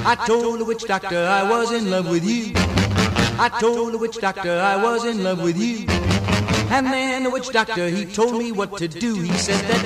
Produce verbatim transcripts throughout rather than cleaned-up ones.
I told the witch doctor I was in love with you. I told the witch doctor I was in love with you. And then the witch doctor, he told me what to do. He said that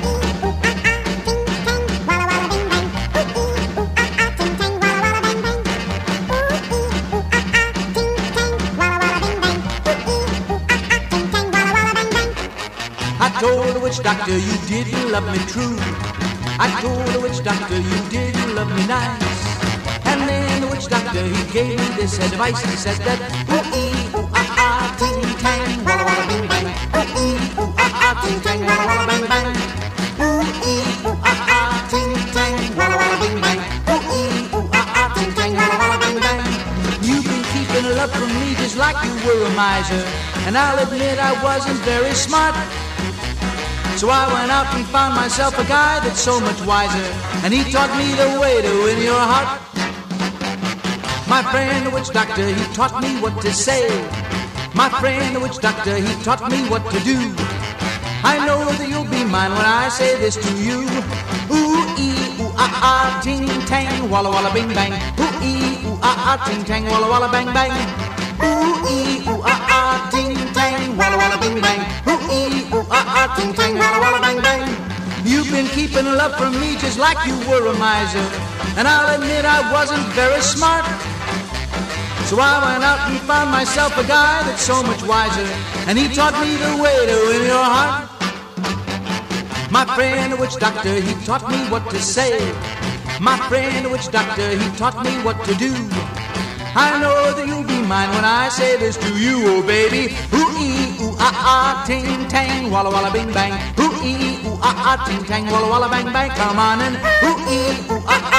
I told the witch doctor you didn't love me true. I told the witch doctor you didn't love me nice. And then the witch doctor, he gave me this advice. He said that ooh-ee, ooh-ah-ah, ting-tang, walla-walla bing-bang. Ooh-ee, ooh-ah-ah, ting-tang, walla-walla bang-bang. Ooh-ee, ooh-ah-ah, ting-tang, walla-walla bing-bang. Ooh-ee, ooh-ah-ah, ting-tang, walla-walla bang-bang. You've been keeping love from me just like you were a miser. And I'll admit I wasn't very smart. So I went out and found myself a guy that's so much wiser. And he taught me the way to win your heart. My friend the witch doctor, he taught me what to say. My friend the witch doctor, he taught me what to do. I know that you'll be mine when I say this to you. Ooh-ee, ooh-ah-ah, ting-tang, walla-walla bing-bang. Ooh-ee, ooh-ah-ah, ting-tang, walla-walla bang-bang. Ooh-ee, ooh-ah-ah, ting-tang, walla-walla bing-bang. Ooh-ee, ooh-ah-ah, ting-tang, walla-walla bang-bang. You've been keeping love from me just like you were a miser. And I'll admit I wasn't very smart. So I went out and found myself a guy that's so much wiser. And he taught me the way to win your heart. My friend the witch doctor, he taught me what to say. My friend the witch doctor, he taught me what to do. I know that you'll be mine when I say this to you, oh baby. Ooh-ee, ooh-ah-ah, ting-tang, walla-walla bing-bang. Ooh-ee, ooh-ah-ah, ting-tang, walla-walla bang-bang. Come on and ooh-ee, ooh-ah-ah.